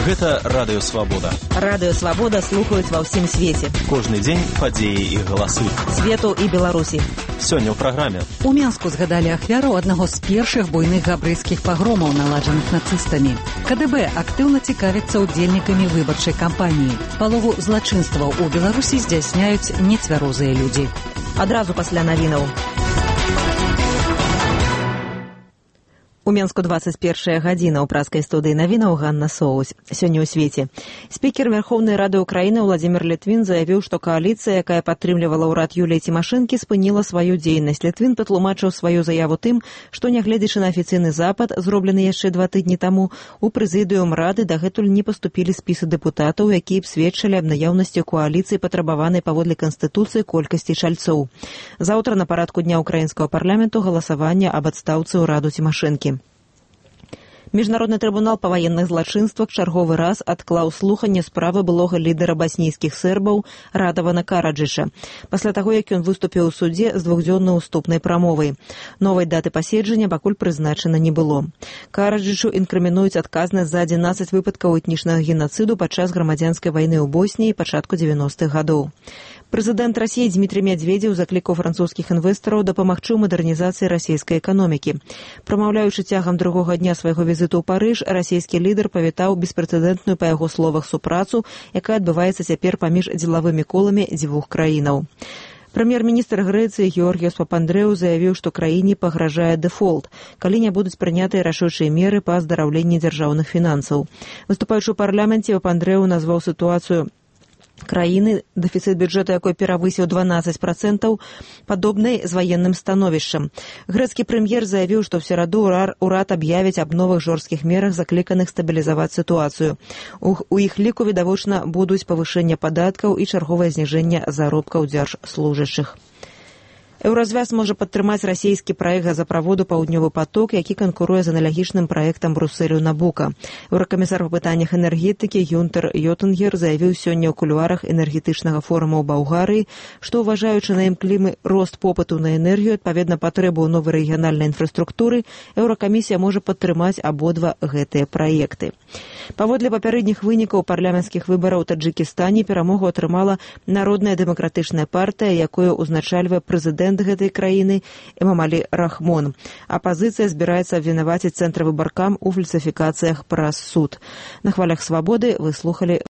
Гэта Радыё Свабода. Радыё Свабода слухаюць ва ўсім свеце. Кожны дзень падзеі і галасы. Свету і Беларусі. Сёння ў праграме. У Менску згадалі ахвяру аднаго з першых буйных габрэйскіх пагромаў, наладжаных нацыстамі. КДБ актыўна цікавіцца удзельнікамі выбарчай кампаніі. Палову злачынстваў у Беларусі здзяйсняюць нецвярозыя людзі. Адразу пасля навінаў. У Менску 21 гадзіна. У праскай студыі навінаў Ганна Соусь. Сёння ў свеце. Спікер Верховнай Рады Украіны Владзімир Літвін заявіў, што кааліцыя, якая падтрымлівала ўрад Юліі Цімашэнкі, спыніла сваю дзейнасць. Літвін патлумачыў сваю заяву тым, што, нягледзячы на афіцыйны запад, зроблены яшчэ 2 тыдні таму, у прэзідыум Рады дагэтуль не паступілі спісы дэпутатаў, якія б сведчылі аб наяўнасці кааліцыі патрабаванай паводле Канстытуцыі колькасці чальцоў. Заўтра на парадку дня ўкраінскага парламенту галасаванне аб адстаўцы ўраду Цімашэнкі. Міжнародны трыбунал па ваенных злачынствах чарговы раз адклаў слуханне справы былога лідара баснійскіх сербаў Радавана Караджыша, пасля таго, як ён выступіў у судзе з 2-дзённай уступнай прамовай. Новай даты паседжання пакуль прызначана не было. Караджычу інкрымінуюць адказнасць за 11 выпадкаў этнічнага генацыду падчас грамадзянскай вайны ў Босніі пачатку 90-х гадоў. Прэзідэнт Расіі Дмітрый Медведзеў заклікаў французскіх інвестараў дапамагчы ў мадэрнізацыі расійскай эканомікі. Прамаўляючы цягам другога дня свайго візіту ў Парыж, расійскі лідар павітаў беспрэцэдэнтную, па яго словах, супрацу, якая адбываецца цяпер паміж дзелавымі коламі дзвюх краінаў. Прэм'ер-міністр Грэцыі Георгіос Папандрэу заявіў, што краіне пагражае дэфолт, калі не будуць прынятыя рашучыя меры па аздараўленні дзяржаўных фінансаў. Выступаючы ў парламенце, Папандрэу назваў сітуацыю краіны, дэфіцыт бюджэту якой перавысіў 12%, падобнай з ваенным становішчам. Грэцкі прэм'ер заявіў, што ў сераду урад аб'явіць аб новых жорсткіх мерах, закліканых стабілізаваць сітуацыю. У іх ліку, відавочна, будуць павышэнне падаткаў і чарговае зніжэнне заробкаў дзяржслужачых. Еўразвяз можа падтрымаць расійскі праект газаправоду «Паўднёвы паток», які канкуруе з аналагічным праектам Брусэлю Набука. Еўракамісар па пытаннях энергетыкі Юнтер Йотынгер заявіў сёння ў кулуарах энергетычнага форума ў Балгарыі, што, уважаючы на імклімы рост попыту на энергію, адпаведна патрэбу ў новай рэгіянальнай інфраструктуры, Еўракамісія можа падтрымаць абодва гэтыя праекты. Паводле папярэдніх вынікаў парламенцкіх выбараў у Таджыкістане перамогу атрымала Народная дэмакратычная партыя, якую ўзначальвае прэзідэнт гэтай краіны Эмамалі Рахмон. Апазіцыя збіраецца абвінаваціць цэнтравыбаркам у фальсіфікацыях праз суд. На хвалях Свабоды вы слухалі